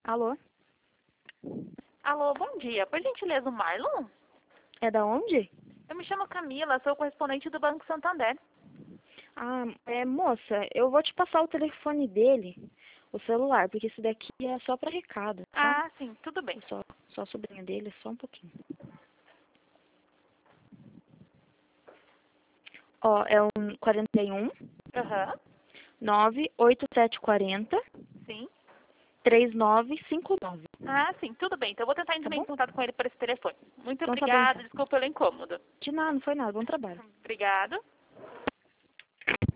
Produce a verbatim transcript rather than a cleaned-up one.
Alô? Alô, bom dia. Por gentileza, o Marlon? É da onde? Eu me chamo Camila, sou correspondente do Banco Santander. Ah, é, moça, eu vou te passar o telefone dele, o celular, porque esse daqui é só pra recado, tá? Ah, sim, tudo bem. Eu só, só a sobrinha dele, só um pouquinho. Ó, é um quarenta e um, Aham, nove oito sete quatro zero, sim. três nove cinco nove, Ah, sim, tudo bem. Então eu vou tentar tá entrar em bom? contato com ele por esse telefone. Muito Então tá bom, obrigada, então. desculpa pelo incômodo. De nada, não foi nada, bom trabalho. Obrigada.